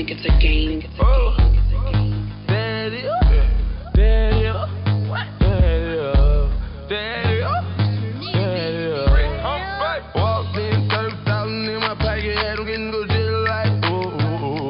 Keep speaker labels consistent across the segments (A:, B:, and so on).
A: think it's a game.
B: Daddy, daddy, what? Daddy, daddy, daddy. Walked in, 30,000 in my pocket, had them getting go jail like ooh.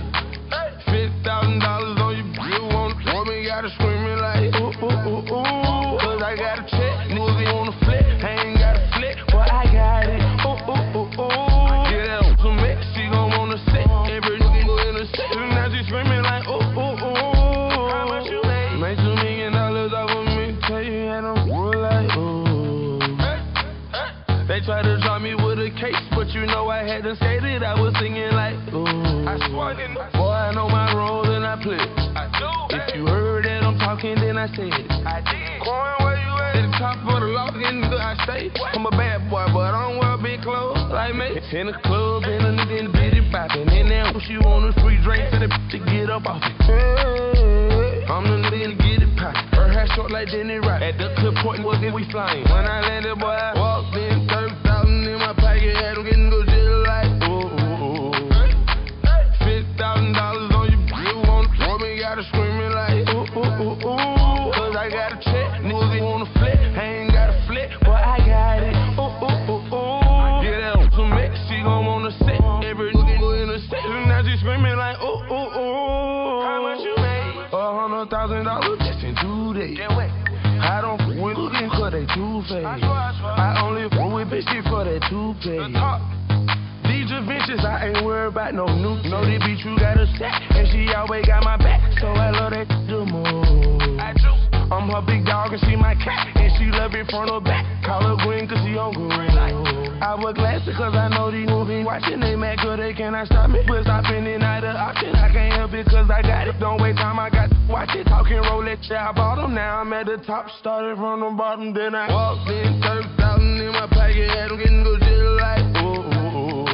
B: $50,000 on your bill, want me, gotta screaming like ooh. 'Cause I got a check, niggas on the flip, I ain't got a flip, but I got it. Get out some mix, she gon' wanna sit. Every nigga go in the set, now she screaming like ooh. How much you made? Made $2 million off of me, tell you had them roll like ooh. They tried to drop me with a case, but you know I had to skate it. I was singing like ooh. I swung in, boy, I know my role and I play. I do. If you heard that I'm talking, then I said it. I did. Coin, where you at? At the top of the lock, in the I stay. I'm a bad boy, but I don't wear big clothes like me. In the club, and a nigga in the bitty poppin'. And now she want a free drink for the to get up off it. Hey, I'm the nigga to get it poppin'. Her hair short like Denny Rock. At the clip point, was it we flying? When I landed, boy, I walked in, 30,000 in my pocket, had them getting go jail like ooh. $50,000 on your bill, want me, gotta screaming like ooh. 'Cause I got a check, niggas wanna flip, I ain't got a flip, but I got it. Get out some mix, she gon' wanna sit. Every nigga go in the set, now she screaming like ooh. How much you made? $100,000 just in 2 days. I don't f with looking cause they too fake. I only f with bitches for that toupee. These adventures, I ain't worried about no nuke. Know this bitch you got a set, and she always got my back, so I love that the most. I'm her big dog and she my cat, and she love it from the back. Call her green cause she on green. I wear glasses cause I know these movies watching. They mad cause they cannot stop me, but stopping it not an option. I can't help it cause I got it. Don't waste time, I got to watch it. Talking Rolex, yeah, I bought them. Now I'm at the top, started from the bottom, then I walked in, 30,000 in my pocket, had them getting go jail like ooh.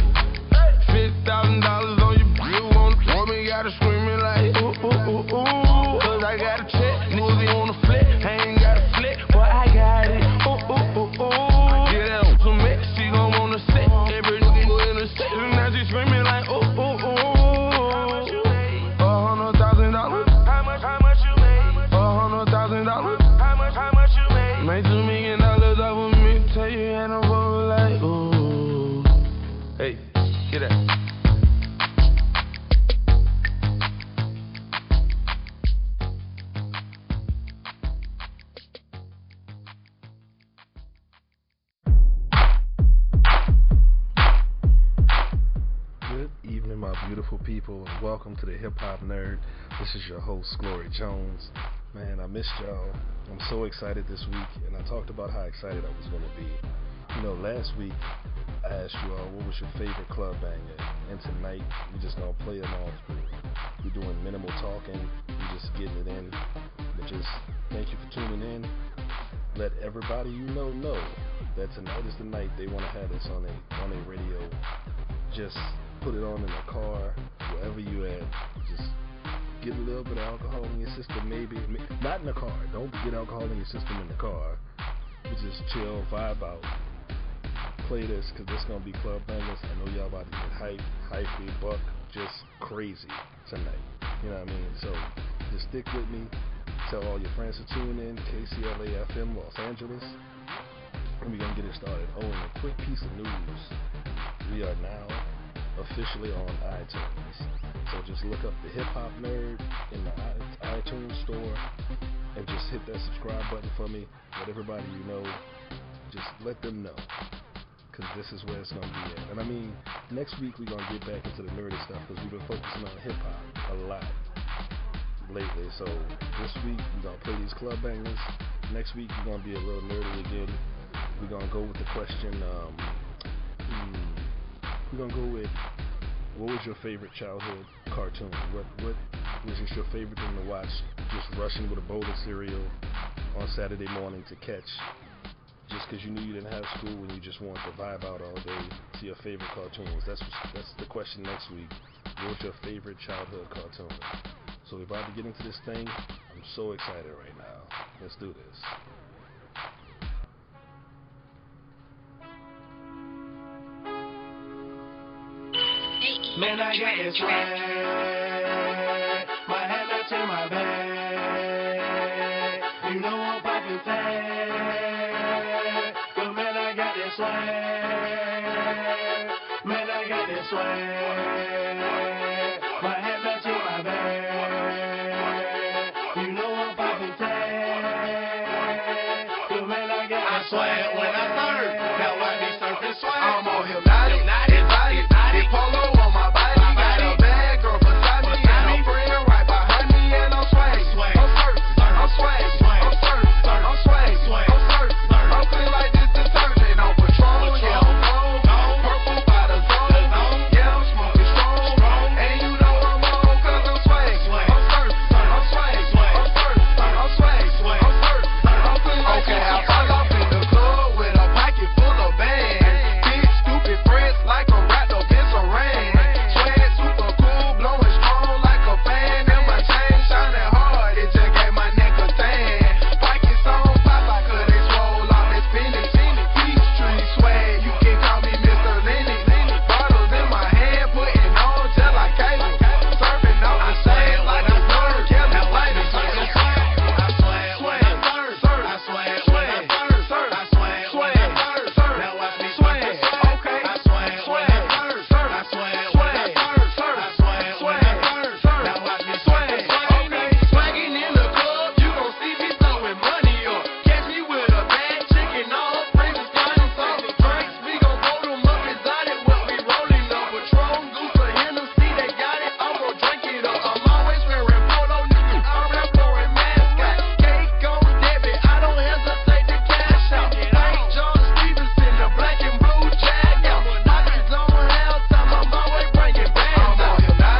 B: $50,000 on your bill, want me, gotta screaming like ooh. 'Cause I got a check, niggas on the flip, I ain't got a flip, but I got it. Get out some mix, she gon' wanna sit. Every nigga go in the set, now she screaming like ooh. How much you made? $100,000. How much you made? $100,000. How much you made? Made $2 million off of me, tell you had them roll like ooh. Hey, get that.
C: Beautiful people, and welcome to the Hip Hop Nerd. This is your host, Glory Jones. Man, I missed y'all. I'm so excited this week, and I talked about how excited I was going to be. You know, last week I asked you all what was your favorite club banger, and tonight we're just going to play them all through. We're doing minimal talking, we're just getting it in, but just thank you for tuning in. Let everybody you know that tonight is the night they want to have this on a radio. Just put it on in the car, wherever you at. Just get a little bit of alcohol in your system, maybe. Not in the car. Don't get alcohol in your system in the car. But just chill, vibe out. Play this, because this going to be club bangers. I know y'all about to get hypey, buck, just crazy tonight. You know what I mean? So just stick with me. Tell all your friends to tune in. KCLA FM, Los Angeles. And we're going to get it started. Oh, and a quick piece of news. We are now officially on iTunes. So just look up the Hip Hop Nerd in the iTunes store and just hit that subscribe button for me. Let everybody you know, just let them know, because this is where it's going to be at. And I mean, next week we're going to get back into the nerdy stuff, because we've been focusing on hip hop a lot lately. So this week we're going to play these club bangers. Next week we're going to be a little nerdy again. We're going to go with the question, we're going to go with, what was your favorite childhood cartoon? What was just your favorite thing to watch? Just rushing with a bowl of cereal on Saturday morning to catch, just because you knew you didn't have school and you just wanted to vibe out all day to your favorite cartoons. That's the question next week. What was your favorite childhood cartoon? So we're about to get into this thing. I'm so excited right now. Let's do this.
A: Hey,
B: Man, I got this swag. My hat matching my bag. You know I'm poppin' tag. But man, I got this swag. Man, I got this swag. My hat matching my bag. You know I'm poppin' tag. But man, I got this swag. When I surf, now I be surfing swag. I'm on hypnotic, exotic, polo on my body. Got a bad girl beside me, and a friend right behind me, and I'm swag. I'm surf, I'm swag, I'm surf, I'm swag, I'm surf. I'm clean like this detergent on patrol. Yeah, I'm gold, purple by the zone. Yeah, I'm smoking strong, and you know I'm on 'cause I'm swag. I'm surf, I'm swag, I'm surf, I'm swag, I'm surf. I'm clean like this. Okay, I fall off in the club with a pocket full of bands. Big stupid friends like a rat up in Saran. Swag super cool, blowing strong like a fan. And my chain shining hard, it just gave my neck a tan. Pockets on Popeye 'cause they swole off that spinach. Peachtree swag, you can call me Mr. Lenny. Bottles in my hand, putting on just like cable. Surfing off the sand like a bird. Yeah, now like me surfing swag. I swag when I surf. I swag when I surf. I swag when I surf. Now watch me swag. Okay. I swag when I surf. I swag when I surf. I swag when I surf. Now watch me swag. Okay. Swagging in the club, you gon' see me throwing money up. Catch me with a bad chicken, all friends starting some drinks. We gon' roll them up exotic, what we rolling up. Patron, Goose, or Hennessy, they got it. I'm gon' drink it up. I'm always wearing polo, niggas already blowing mascot. Cake on debit, I don't hesitate to cash out. St. John Stevenson, the black and blue jag out. Pockets on hell time, I'm always bringing bands out.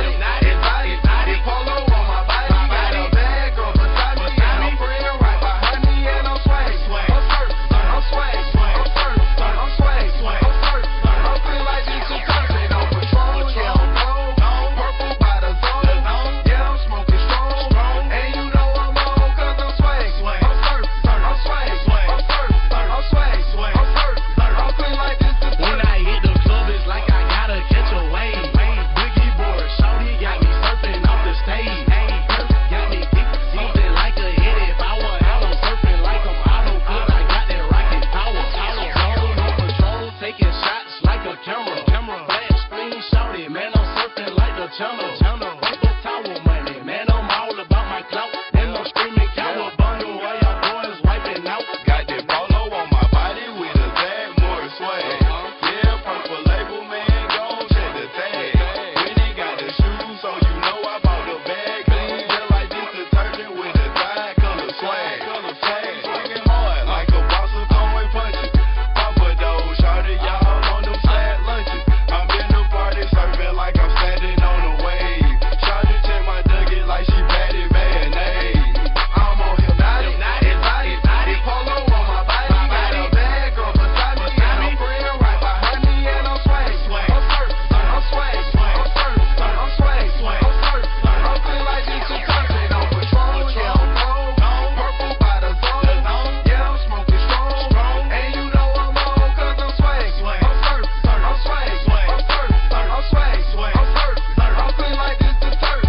B: Exotic, polo on my body. Got a bad girl beside me, and a friend right behind me, and I'm swag. I'm surf, I'm swag, I'm surf, I'm swag, I'm surf. I'm clean like this detergent on patrol. Yeah, I'm gold, purple by the zone. Yeah, I'm smoking strong, and you know I'm on 'cause I'm swag. I'm surf, I'm swag, I'm surf, I'm swag, I'm surf. I'm clean like this detergent. When I hit the club, it's like I gotta catch a wave. Boogie board, shorty got me surfing off the stage. Got me something like a headed power. I'm surfing like I'm auto 'cause I got that rocket power. Zone on patrol, taking shots like a camera. Black screen shorty, man, I'm surfing like the channel. Paper towel money, man, I'm all about my clout. And I'm screaming cowabunga while y'all boys wiping out. Got that polo on my body with a Zach Morris swag. Yeah, purple label, man, gon' check the tag. Really got the shoes, so you know I bought the bag. Clean just like this detergent with a dye color swag. Swinging hard like a boxer throwing punches. Papa though, shorty, y'all on them sad lunches. I'm in the party surfing like I'm standing on a wave. Shorty check my nugget like she batted mayonnaise. I'm on hypnotic, exotic, polo on my body. Got a bad girl beside me, and a friend right behind me, and I'm swag. I'm surf, I'm swag, I'm surf, I'm swag, I'm surf. I'm clean like this detergent on patrol. Yeah, I'm gold, purple by the zone. Yeah, I'm smoking strong, and you know I'm on 'cause I'm swag. I'm surf, I'm swag, I'm surf, I'm swag, I'm surf. I'm clean like this detergent.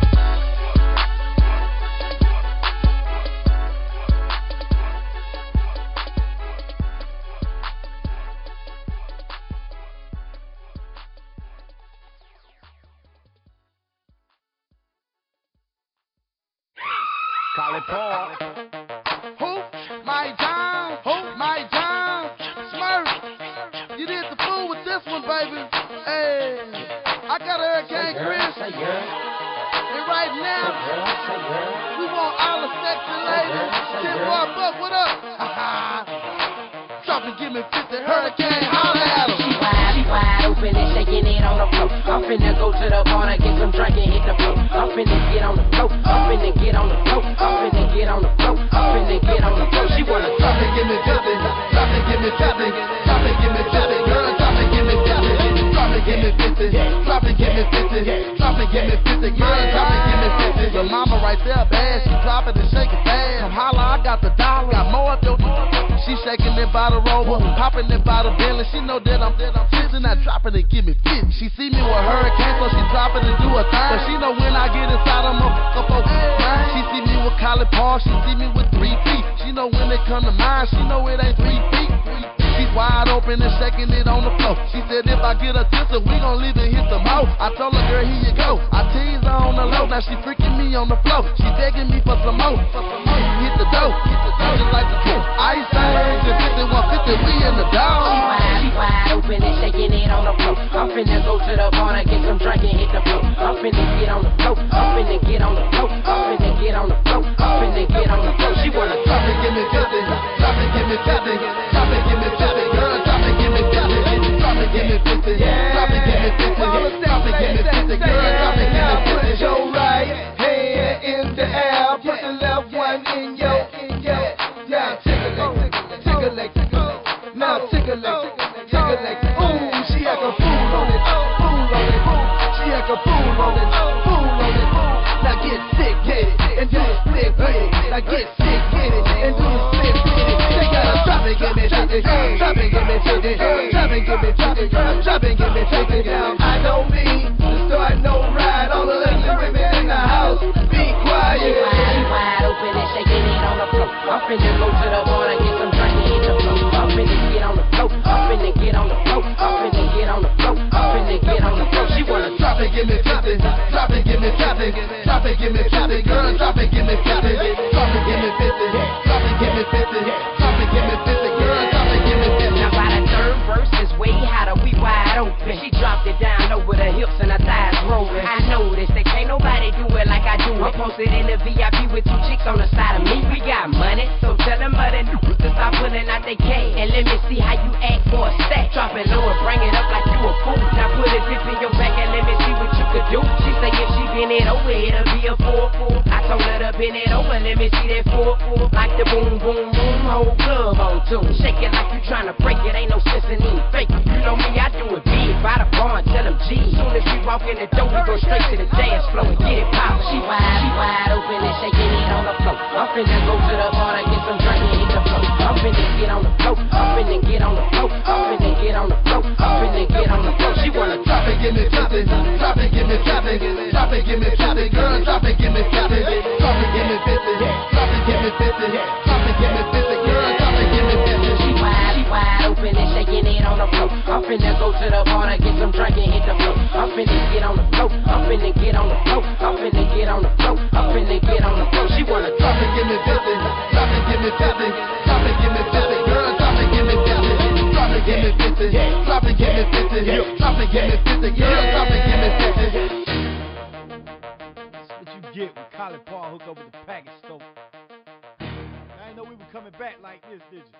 A: Call it Paul.
D: Who? My John. Who? My John. Smurf. You did the fool with this one, baby. Hey, I got a Hurricane Chris. And right now, we want all the sexy ladies. 10 Bar Buck, what up? Drop and give me 50 Hurricane. Holla at 'em.
E: She wide open and shaking it on the floor. I'm finna go to the bar to get some drink and hit the floor. I'm finna get on the floor. I'm finna get on the floor. I'm finna get on the floor. I'm finna get on the floor. She wanna
D: Drop and give me 50. Drop and give me 50. Drop and give me 50. Girl, drop and give me 50. Drop and give me 50. Drop and give me 50. Drop and give me 50. Girl, drop and give me 50. Your mama right there, bad. She drop it and shake it fast. Come holla, I got the dollar. Got more of your. She shaking it by the rover, popping it by the Bentley. She know that I'm fizzing that now drop it and give me 50. She see me with hurricane, so she drop it and do a thing. But she know when I get inside, I'm up over mine. She see me with College Park, she see me with 3 feet. She know when it come to mine, she know it ain't 3 feet. She's wide open and shaking it on the floor. She said if I get a tissue, we gon' leave and hit the mo. I told her, girl, here you go. I tease her on the low, now she freaking me on the floor. She begging me for some more. Hit the dough, just like the truth. Ice age, 5150, we in the dog.
E: She wide open and shaking it on the floor. I'm finna go to the bar and get some drink and hit the floor. I'm finna get on the floor. I'm finna get on the floor. I'm finna get on the floor. I'm finna get on the floor. She wanna
D: drop it, give me 50. Drop it, give me 50. Drop it, give me 50. Girl, drop it, give me 50. Drop it, give me 50. Drop it, give me 50. Drop it, give me 50. Girl, drop it, give me 50.
A: Put your right hand in the air. Put the left one in your. Yeah, tickle leg. Now tickle leg. Ooh, she act a fool on it. She act a fool on it. Now get sick, get it, and do the split with it. Now get sick, get it, and do the split with it. They gotta drop it, give me 50. Drop it, give me 50. Drop it, give me 50. Drop it, give me 50. Now I don't mean to start no ride. All the ugly women in the house, be quiet.
E: She wide open and shaking it on the floor. I'm finna go to the bar and get some drink and hit the floor. I'm finna get on the floor. I'm finna get on the floor. I'm finna get on the floor. I'm finna get on the floor. She wanna
D: drop it, give me 50. Drop it, give me 50. Drop it, give me 50. Girl, drop it, give me 50. Drop it, give me 50. Drop it, give me 50. Drop it, give me 50. Girl, drop it, give me 50.
E: Now by the third verse is way hotter, we wide open. She dropped it down over the hips and her thighs rolling. I noticed that can't nobody do it like I do it. I'm posted in the VIP with 2 chicks on the side of me. We got money, so tell them other niggas to stop pulling out they cash. And let me see how you act for a stack. Drop it low and bring it up like you a fool. Now put a dip in your back and let me see what you could do. She say if she bend it over, it'll be a 4-4. I told her to bend it over, let me see that 4-4. Like the boom, boom, boom, whole club on tune. Shake it like you tryna break it, ain't no sense in even fake it. You know me, I do it big, by the bar and tell them G. Soon as we walk in the door, we go straight to the dance floor and get it poppin'. She wide open and shaking it on the floor. I'm finna go to the bar and get some drink and hit the floor. I'm finna get on the floor. I'm finna get on the floor. I'm finna get on the floor. I'm finna get on the floor. She wanna
D: drop it, give me 50. Drop it, give me 50. Drop it, give me 50. Girl, drop it, give me 50. Drop it, give me 50. Drop it, give me 50. Drop it, give me 50. Girl, drop it, give me 50.
E: She wide open and shaking it on the floor. I'm finna go to the bar and get some drink and hit the floor. I'm finna get on the floor. I'm finna get on the floor. I'm finna get on the floor. I'm finna get on the floor. She wanna
D: drop it, give me 50. Drop it, give me 50. Drop it, give me 50. Girl, drop it, give me 50. Drop it, give me 50. Drop it, give me 50. Drop it, give me 50. Girl, drop it, give me 50.
F: That's what you get when Colin Paul hook up with the package store. I didn't know we were coming back like this, did you?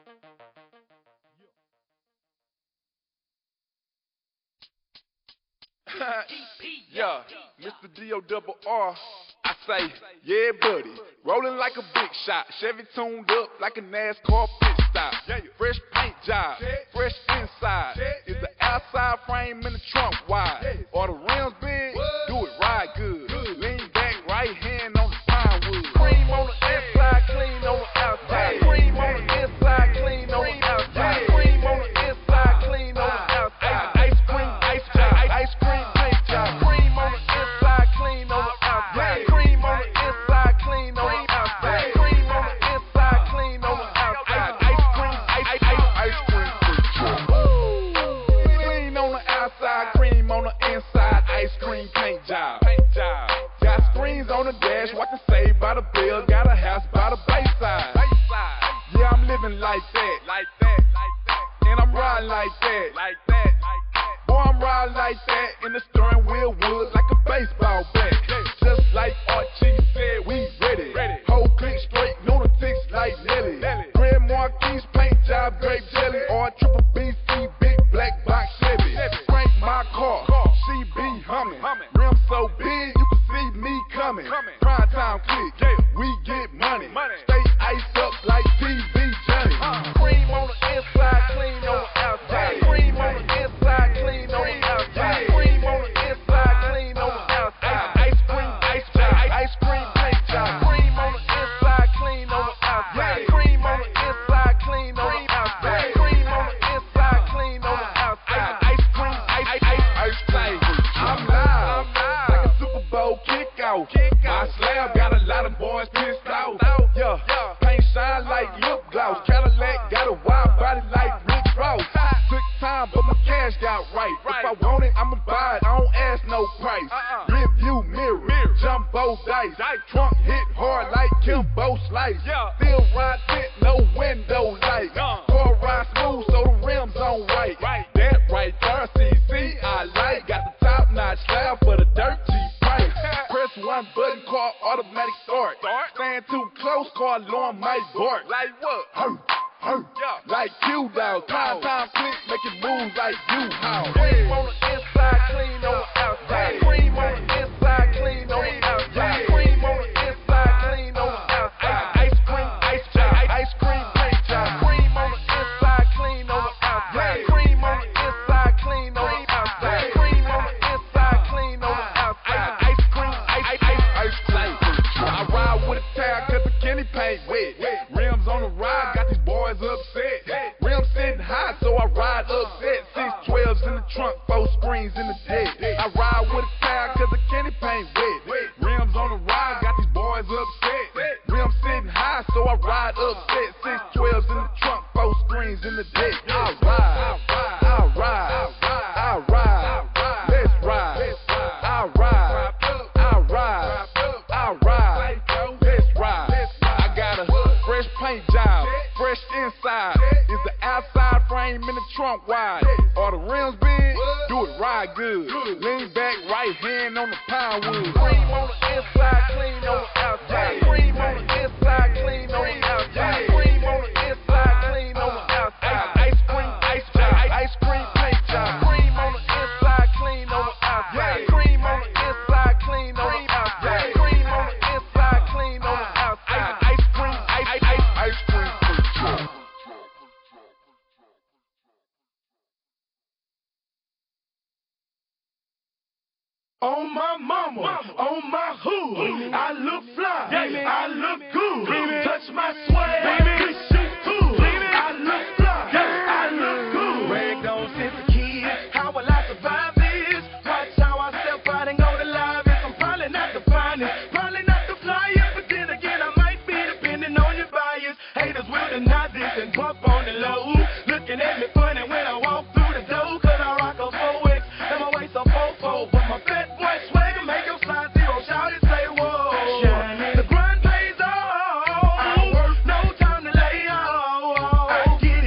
B: Yeah, Mr. D-O-double-R. I say, yeah, buddy. Rolling like a big shot. Chevy tuned up like a NASCAR pit stop. Fresh paint job, fresh inside. Is the outside frame in the trunk wide? Or the rims big? Do it right good. Lean back, right hand on the pine wood. Cream on the inside, clean on the outside. Cream on the inside, clean on the outside. Cream on the inside, clean on the outside. Ice cream paint job. Cream on the inside, clean on the outside. Cream on the inside, clean on the outside. Cream on the inside, clean on the outside. Ice cream paint job. Clean on the outside, cream on the inside. Ice cream paint job. Got screens on the dash, watching Saved by the Bell. Got a house by the Bayside. Yeah, I'm living like that. And I'm riding like that. Boy, I'm riding like that. In the steering wheel wood like a baseball bat. Just like Archie said, we ready. Whole click straight, lunatics like Nelly. Grand Marquis paint job, grape jelly. Or triple BC, big black box Chevy. Crank my car, she be humming. Rim so big, you can see me coming. Prime time click, we get money. Stay iced up like TV Johnny. Cream on the inside, clean on the outside. Cream on the inside, clean on the outside. Cream on the inside, clean on the outside. I'ma buy it, I don't ask no price. Rear view mirror, jumbo dice. Trunk hit hard like Kimbo Slice. Still ride tent, no window light. Car ride smooth, so the rims on right. That right there, CC, I like. Got the top notch slab for the dirt cheap price. Press one button, car automatic start. Stand too close, car alarm might bark. Like what? Like you, dog. Time click, making moves like you, how? Cream on the inside, clean on the outside. Cream on the inside, clean on the outside. Cream on the inside, clean on the outside. Ice cream paint job. Cream on the inside, clean on the outside. Cream on the inside, clean on the outside. Cream on the inside, clean on the outside. Ice cream. I ride with a tag 'cause the Kenny paint wet. Rims on the ride, got these boys upset. Rims sitting high, so I ride upset. 612s in the trunk, 4 screens in the deck. I ride with a tag 'cause the Kenny paint wet. Rims on the ride, got these boys upset. Rims sitting high, so I ride upset. 612s in the trunk, 4 screens in the deck. I ride. Let's ride. I ride. Let's ride. I got a fresh paint job, fresh inside. Is the outside frame in the trunk wide? Are the rims big? Do it ride good. Lean back, right hand on the pine wood. Cream on the inside, clean on the outside. Cream on the inside, clean on the outside. Cream on the inside, clean on the outside. Ice cream paint job. Cream on the inside, clean on the outside. Cream on the inside, clean on the outside. Cream on the inside, clean on the outside. Ice cream paint job.
G: On my mama, on my hood, I look fly, I look good. Touch my swag, this shit cool. I look fly, I look good. Ragged on since a kid, how will I survive this? Watch how I step out and go to live. I'm probably not the finest, probably not the flyest, but then again I might be depending on your bias. Haters will deny this and bump on the low. Looking at me funny when I walk through the door, 'cause I rock a 4X and my waist a 4-4, but my fat boy swagger make your side zero shout and say whoa. The grind pays off. I work, no time to lay off. I get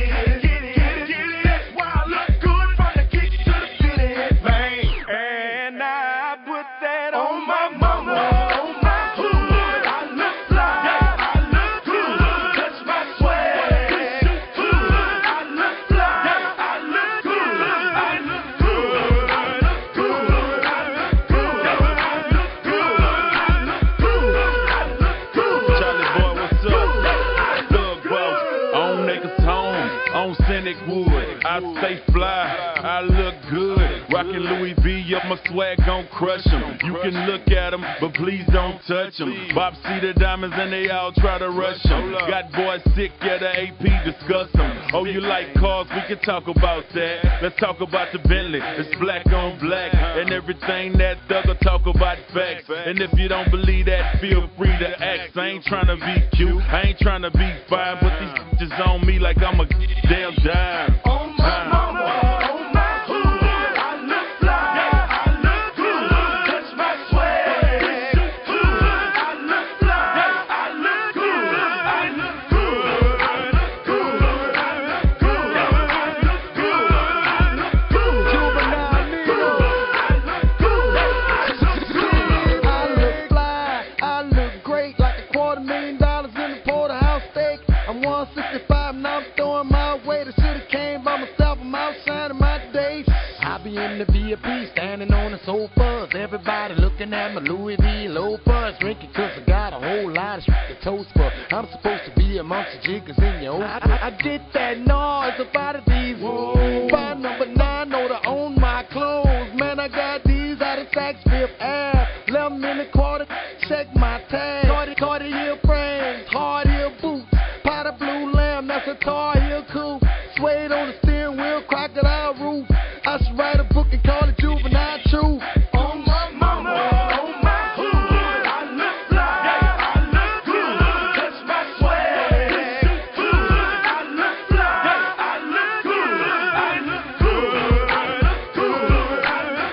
G: it. That's why I look good from the kick to the finish, man. And I put that on my mama, on my hood. I look fly, I look good. Touch my swag, this shit good. I look fly, I look good. I look good, I look good. I look good, I look good. I look good, I look good.
H: Charlie boy, what's up? Thug boss, on niggas home, on Cynic Wood. I stay fly, I look good. Rockin' Louis V up, my swag gon' crush 'em. You can look at 'em, but please don't touch 'em. Bob see the diamonds and they all try to rush 'em. Got boys sick, yeah, the AP discuss 'em. Oh, you like cars? We can talk about that. Let's talk about the Bentley. It's black on black, and everything that Thug'll talk about facts. And if you don't believe that, feel free to ask. I ain't tryna be cute, I ain't tryna be fine, but these bitches on me like I'm a damn dime.
G: On my mama, on my hood, I look fly, I look good. Touch my swag, this shit good. I look fly, I look good. I look good, I look good. I look good, I look good. I look good. Juvenile
D: I look fly, I look great, like $250,000 in the porterhouse steak. I'm 165 and I'm throwing my weight. I should've came by myself, I'm outshining my day. I be in the VIP, standing on the sofas. Everybody looking at my Louis V loafers. Drinking 'cause I got a whole lot of shit to toast for. I'm supposed to be amongst the jiggers in your own. I did that noise about it, these. By number 9, know to own my clothes. Man, I got these out of Saks Fifth Ave. 11 in the quarter, check my tag. Cartier frames, hard heel boots. Powder blue lamb, that's a Tar Heel coupe. Suede on the steering wheel, crocodile roof. I should write a book and call it Juvenile Truth.
G: on my mama, on my hood. I look fly, I look good. Touch my swag, this shit good. I look fly, I look good. I look good, I look good. I look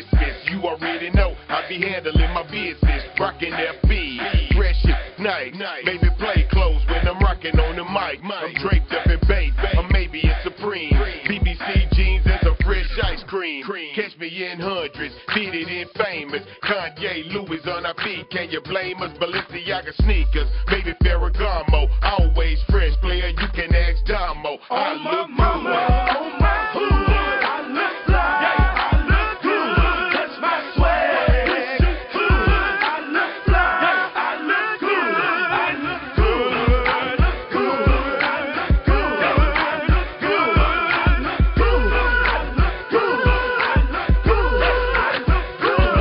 B: Christmas. You already know I be handling my business, rocking that beat, fresh at night. Make me play close when I'm rocking on the mic. I'm draped up in bass, or maybe it's Supreme. BBC jeans and some fresh ice cream. Catch me in hundreds, did it in famous. Kanye, Louis on our feet, can you blame us? Balenciaga sneakers, maybe Ferragamo. Always fresh, player, you can ask Damo. I look good.
G: On my hood, I look fly. I look good. Touch my swag. I look fly. I look good. I look good. I look good. I look good. I look good. I look good. I look good. I look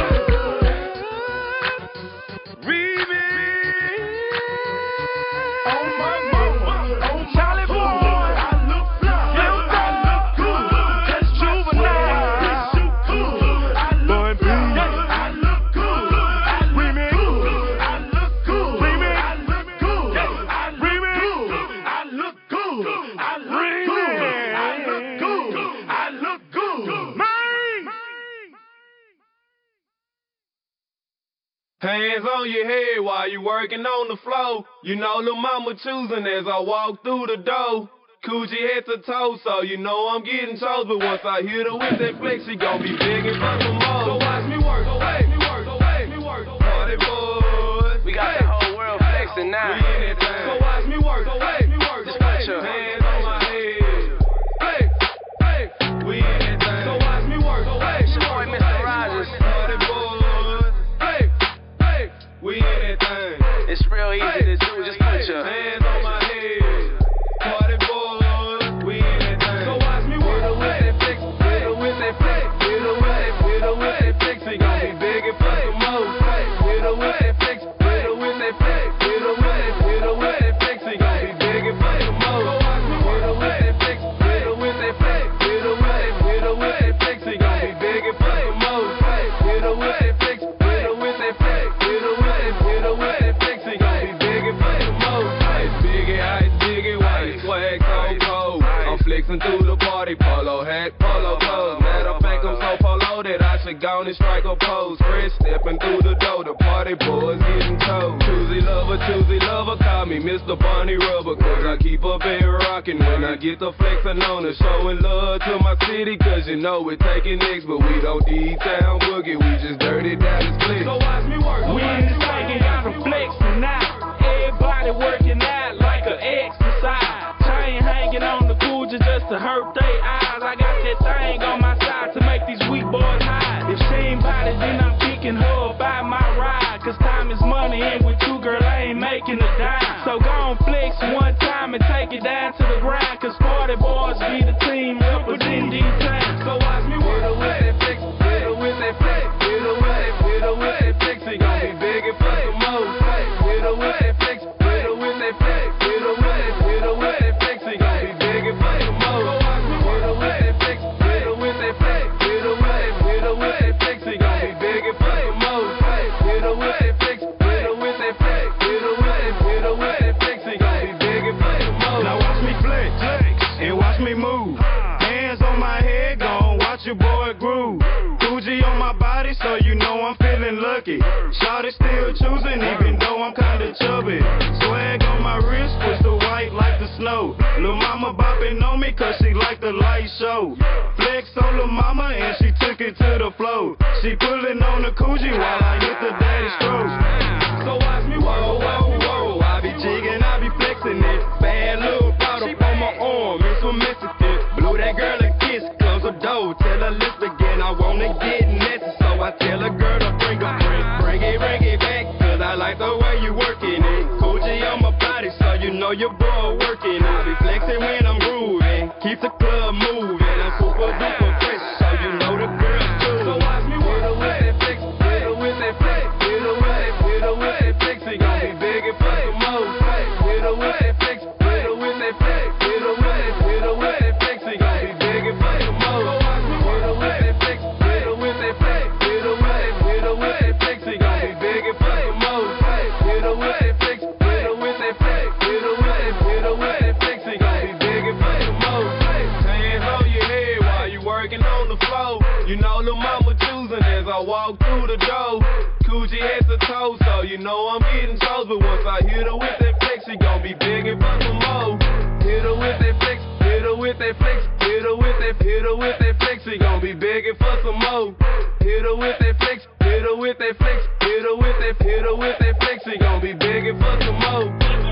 G: good. Remix. On my mama, on Charlie Boy. I look fly. I look good. That's juvenile. I look fly. I look good. I look good. I look good. I look good. I look good. I look good. I look good. I look good.
I: Hands on your head while you working on the floor. You know lil' mama choosing as I walk through the door. Coochie head to toe, so you know I'm getting chose. But once I hit her with that flex, she gon' be big and fuck some more. So watch me work, watch me work, watch me work. Party boys,
J: We got the whole world flexing now.
I: we in that thing. So watch me work, watch me work.
J: Just put your
I: Hands on my head. Hey, hey, we in that thing. So watch me work, watch me
J: Your boy,
I: work.
J: Mr. Rogers.
I: Party boys, hey, hey, we in that thing.
J: It's real easy to do. Just put your
I: Hands on my head. Party boys, we in that thing. So watch me work. With that flex, with that flex, with that flex, we gon' be big and fuck some more. With that flex, with that flex, with that flex, we gon' be big and fuck some more. With that flex, with that flex, with that flex, we gon' be big and fuck some more. With that flex, with that flex, with that flex, we gon' be big and fuck some more. Ice biggie, white swag so cold. I'm flexing through the party, polo hat, polo clothes. Matter of fact, I'm so polo that I should go and strike a pose. Fresh stepping through the door, the party boys getting told. Choosy lover, call me Mr. Barney Rubber. Cause I keep up and rockin' when I get the flexin' on it. Showing love to my city, cause you know we're taking X. But we don't D-Town boogie, we just dirty Dallas click. So watch me work.
G: We in this thing and got some flexing now. Everybody working out like an exercise. Chain hanging on the Coogi just to hurt their eyes. I got that thing on my side to make these weak boys hide. If she ain't bout it, then I'm picking her up by my ride. Cause time is money, and with you, girl, I ain't making a dime. So go on flex one time and take it down to the ground. Cause party boys be the team representing these times. So watch me work. With that flex, with that flex, with that flex, we gon' be big and fuck some more. With that flex, with that flex, with that flex, we gon' be big and fuck some more. With that flex, with that flex, with that flex, we gon' be big and fuck some more. With that flex, with that flex, with that flex, we gon' be big and fuck some more.
F: Now watch me flex and watch me move. Hands on my head, gon' watch your boy groove. Coogi on my body, so you know I'm feeling lucky. Shawty still choosing, even though I'm kinda chubby. Swag on my wrist, crystal white like the snow. Lil' mama bopping on me, cause she like the light show. Flex on lil' mama, and she took it to the floor. She pulling on the Coogi while I hit the daddy strokes.
I: So watch me whoa, whoa, whoa. I be jigging, I be flexing it. Bad little bottle on my arm, it's from Mexican. Blew that girl a kiss, close the door, tell her lift again. I wanna get messy, so I tell a girl to bring it back. Cause I like the way you working it. Coogi on my body, so you know your boy working. I be flexing when I'm grooving, keep the club moving. I'm super duper fresh, so you know the girls do. So watch me work. With that flex, with that flex, with that flex, we gon' be big and fuck some more. With that flex, with that flex, with that flex, we gon' be big and fuck some more. With that flex, with that flex, with that flex, we gon' be big and fuck some more. With that flex, with that flex, with that flex, we gon' be big and fuck some more. Hands on your I walk through the door, Coochie head to toe, so you know I'm getting chose. But once I hit her with that flex, she gon' be begging for some more. Hit her with that flex, hit her with that flex, hit her with that, hit her with that flex, she gon' be begging for some more. Hit her with that flex, hit her with that flex, hit her with that, hit her with that flex, she gon' be begging for some more.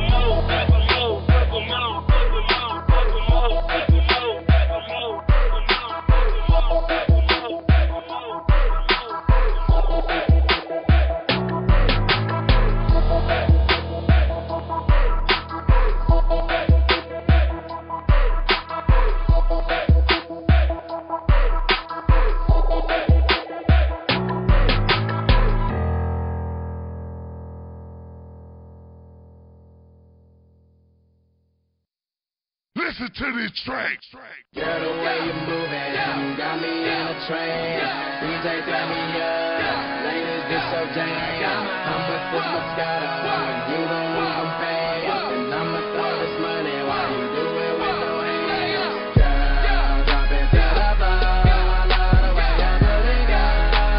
G: Listen to this track.
K: Girl, the way you moving, got me in a trance. DJ turn me up, ladies this your jam. I'ma sip Moscato, you gon' lose them fast. And I'ma throw this money while you do it with no hands. Girl, drop it to the floor, I love the way you put it down.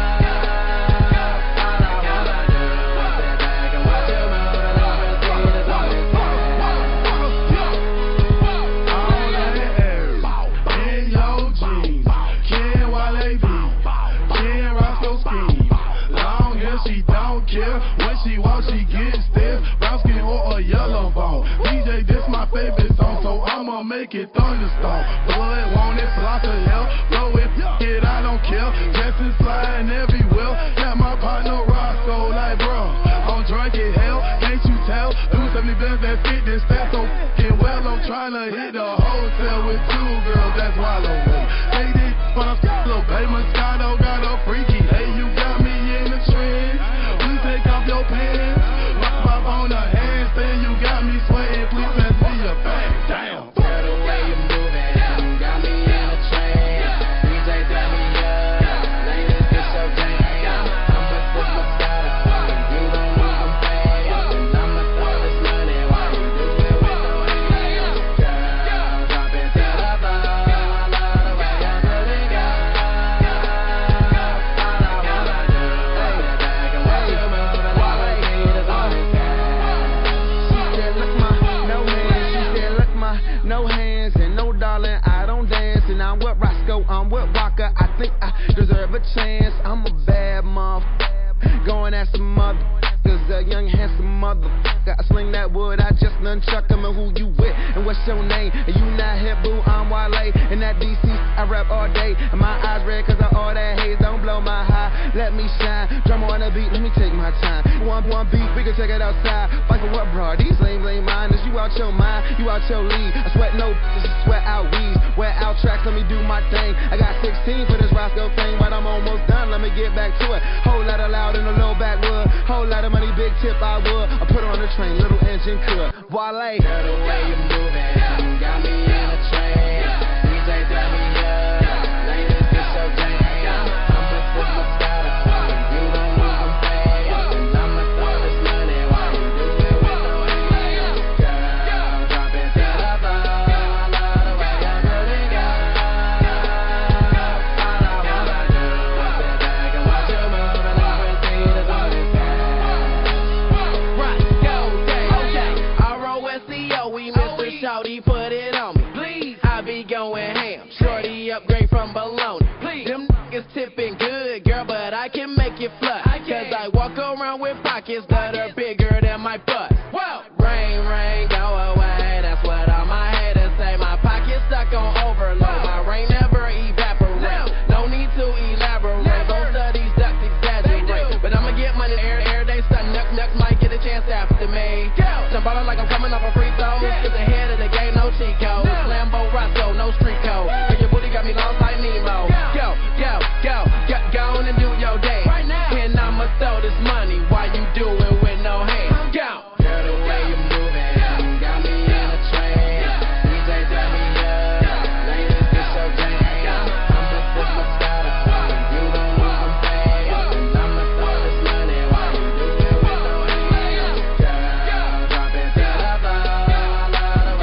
K: All I wanna do is sit back and watch you move and love and see this all this
G: when she walks, she gets stiff. Brown skin or a yellow bone. DJ, this my favorite song, so I'ma make it thunderstorm. Blood, want it, block of hell. Blow it, I don't care. Dresses flying everywhere. Got my partner Roscoe like, bro, I'm drunk as hell. Can't you tell? 270 bands that fit this stat so f***ing well. I'm tryna hit a hotel with two girls that's wallow. Hey, this when I'm little baby Moscato got a freaky. Hey, you got me in the trend. Take off your pants, pop on the handstand. You got me sweating, please pass me a bag. Damn.
K: Girl, the way you moving, got me in a trance. DJ turn me up, ladies this your jam. I'ma sip Moscato, you gon' lose them fast. And I'ma throw this money while you do it with no hands. Girl, drop it to the floor, I love the way you put it down. All I wanna do is sit back and watch you move.
L: No hands and no darling, I don't dance. And I'm with Roscoe, I'm with Walker. I think I deserve a chance. I'm a bad motherfucker, going at some motherfuckers, a young handsome motherfucker. I sling that wood, I just nunchuck him. And who you with? And what's your name? And you not hip, boo, I'm Wale. And that DC, I rap all day. And my eyes red cause of all that haze. Don't blow my high, let me shine. Drummer on the beat, let me take my time. One beat, we can check it outside. Fight for what, bro? These lame minders. You out your mind, you out your league. I sweat no, just sweat out weeds. Wear out tracks, let me do my thing. I got 16 for this Roscoe thing, but I'm almost done. Let me get back to it. Whole lot of loud in the low backwood. Whole lot of money, big tip, I would. I put her on the train, little engine could. Wale.
K: Girl, the way you moving, got me in a trance. DJ turn me up, ladies this your jam. I'ma sip Moscato, you gon' lose them fast. And I'ma throw this money while you do it with no hands. Girl, drop it to the floor, I love the way you put it down. All I wanna do is sit back and watch you move and love and see this all this
M: R-O-S-C-O, we Mr. Shorty, put it on me. Please, I be going ham. Shorty upgrade from bologna. Please, them niggas tipping good, girl, but I can make it flush. Cause I walk around with pockets that are bigger than my butt. Whoa! Rain, go away. That's what all my haters say. My pocket's stuck on overload. My rain never evaporates. No need to elaborate. Both of these ducks exaggerate. But I'ma get money every day. Son, nucks might get a chance after me. I'm ballin' like I'm coming off a free throw. Cause the head of the game, no cheat code. Lambo Roscoe, no street code. And your booty got me lost like Nemo. Go on and do your dance. Right now. And I'ma throw this money while you do it with no hands. Go.
K: Girl, the way you moving, got me in a trance. DJ turn me up, ladies this your jam. I'ma sip Moscato, you gon' lose them fast. And I'ma throw this money while you do it with no hands. Girl, drop it to the floor, I love the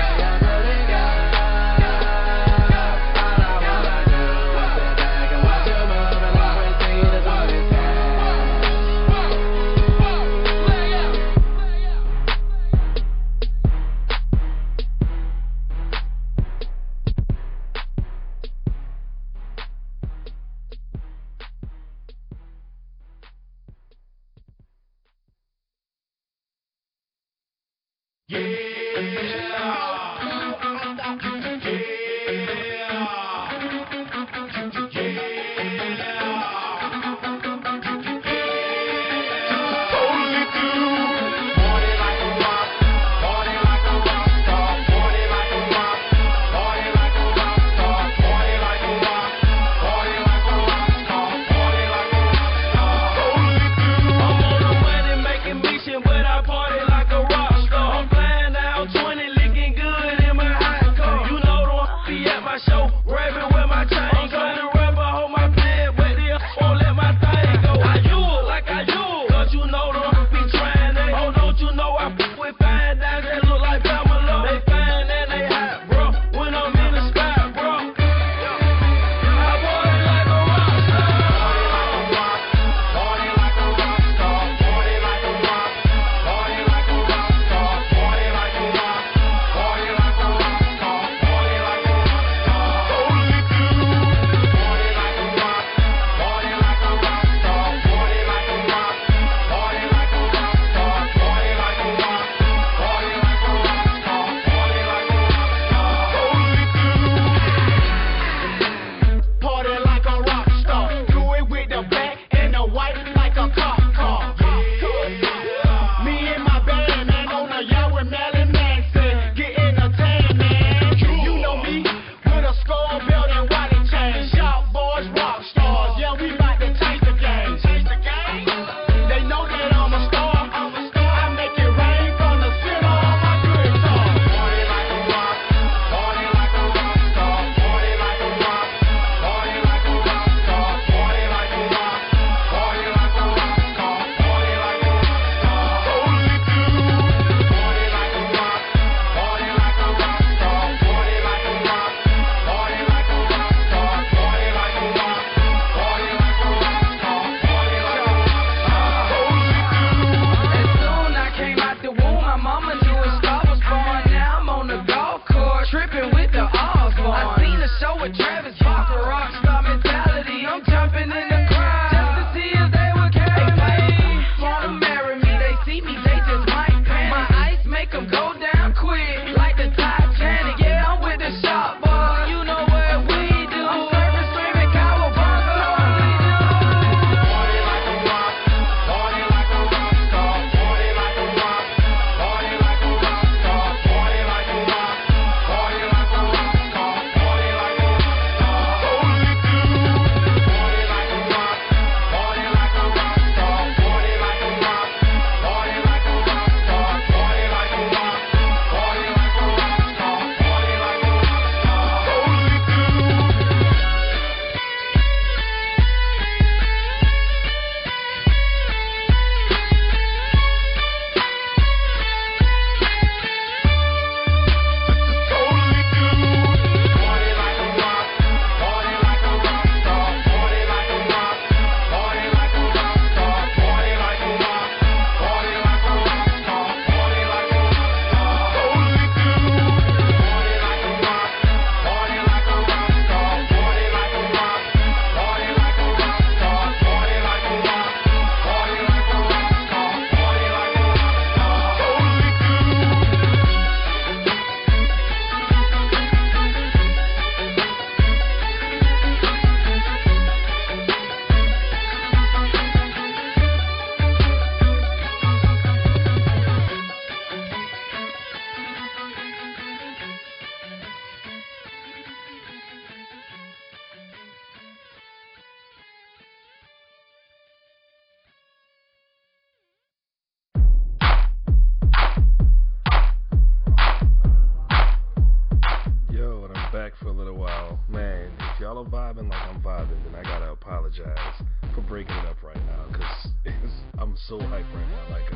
C: vibing like I'm vibing, then I gotta apologize for breaking it up right now, because I'm so hyped right now. Like,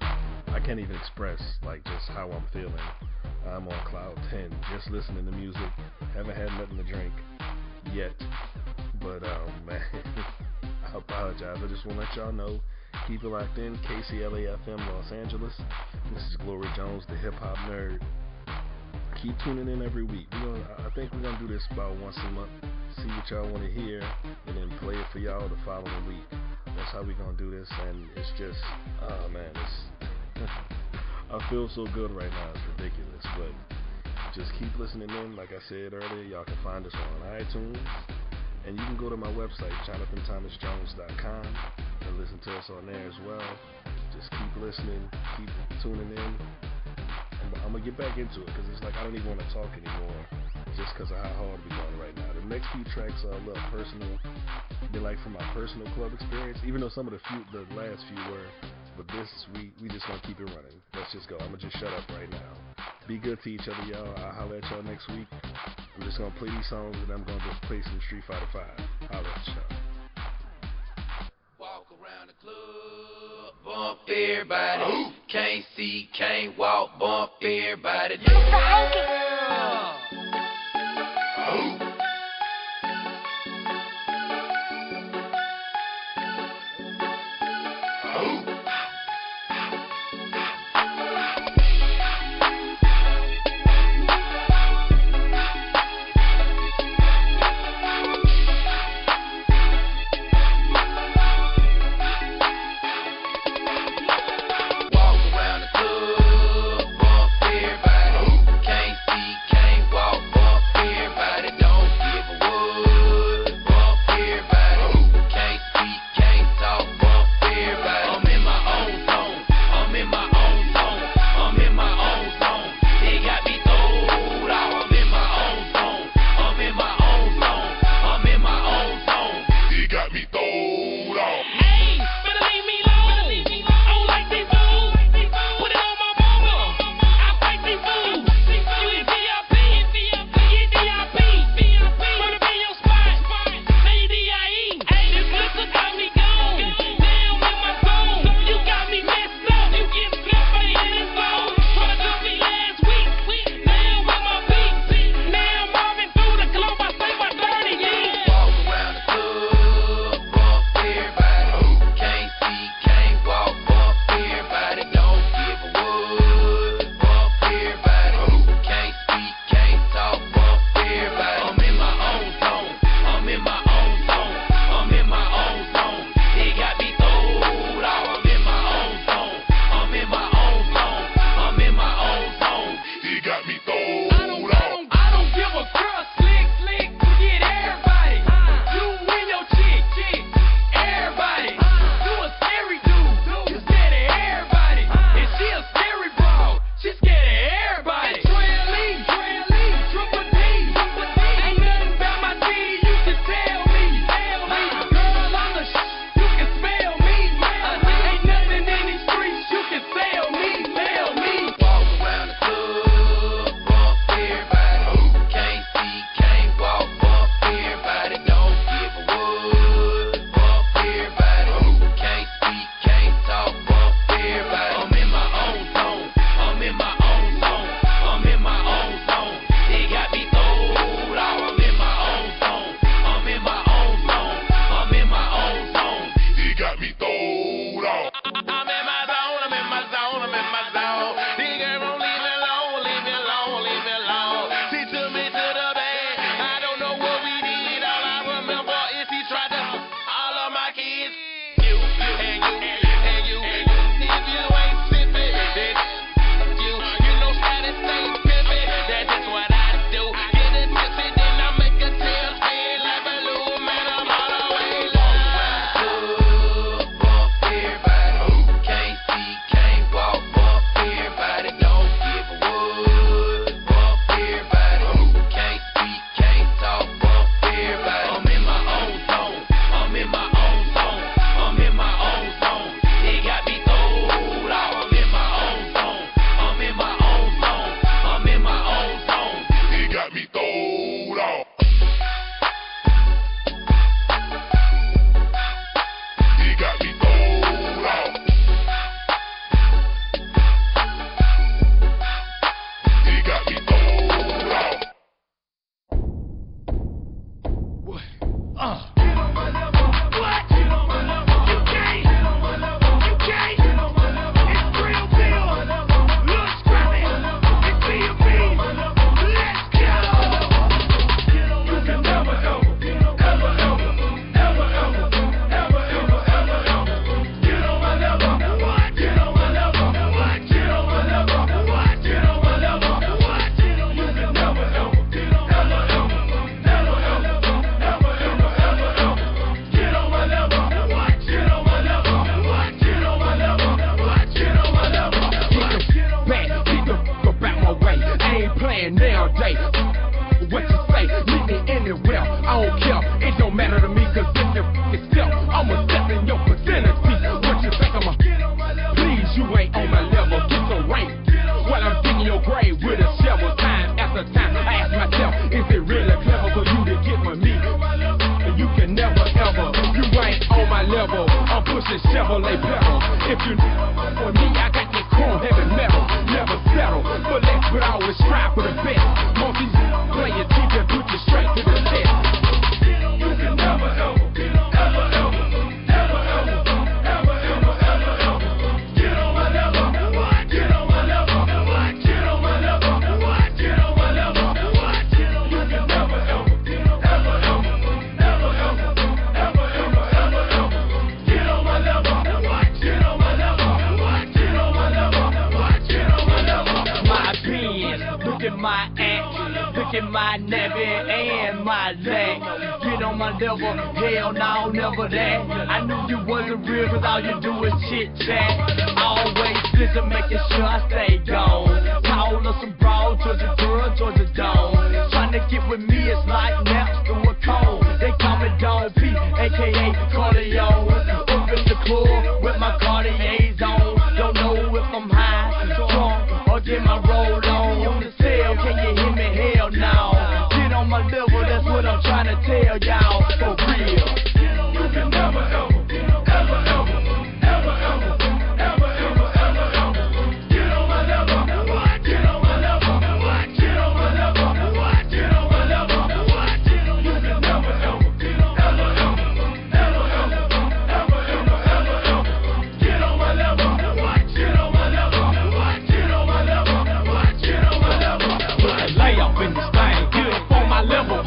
C: I can't even express like just how I'm feeling. I'm on cloud 10, just listening to music. Haven't had nothing to drink yet, but man, I apologize. I just want to let y'all know, keep it locked in. KCLA-FM Los Angeles. This is Glory Jones, the hip hop nerd. Keep tuning in every week. I think we're gonna do this about once a month. See what y'all want to hear, and then play it for y'all the following week. That's how we're gonna do this, and it's just, oh man, it's I feel so good right now. It's ridiculous, but just keep listening in. Like I said earlier, y'all can find us on iTunes, and you can go to my website, JonathanThomasJones.com, and listen to us on there as well. Just keep listening, keep tuning in. I'm gonna get back into it because it's like I don't even want to talk anymore, just because of how hard we're going right now. The next few tracks are a little personal. They're like from my personal club experience, even though some of the last few were. But this, we just gonna keep it running. Let's just go. I'm gonna just shut up right now. Be good to each other, y'all. I'll holler at y'all next week. I'm just gonna play these songs and I'm gonna just play some Street Fighter 5. Holler at y'all.
K: Walk around the club, bump everybody. Can't see, can't walk, bump everybody.
N: the Chevrolet pedal. If you for me, I got that chrome heavy metal. Never settle, but let's put always strive for the best. Most these play your deep and put you straight to the test. You can never ever, ever, ever, ever, ever, ever, ever, ever, ever get on my level. Get on my level. Get on my level. Get on my level. You can never ever, ever, ever, ever, ever, ever, ever, ever, ever get on my level. Get on my level. Get on my level. Get on my level. My opinions, look at my act, look at my Navy and my leg. Get on my level, hell no, never that. I knew you wasn't real cause all you do is chit chat. Always listen, making sure I stay gone. Call us some broad, Georgia girl, Georgia Dome. Trying to get with me is like naps through a cold. They call me Don P, aka Cardio. Up in the club with my Cartiers on. Don't know if I'm high, drunk, or get my roll on. On the cell, can you hear me? Hell no. Get on my level, that's what I'm trying to tell y'all. For real. You can never ever, ever, ever, ever, ever, ever, ever, ever, ever get on my level. Get on my level. Get on my level. Get on my level. You can never ever, ever, ever, ever, ever, ever, ever, ever, ever get on my level. Get on my level. Get on my level. Get on my level. Put a layup in this thing. Get up on my level.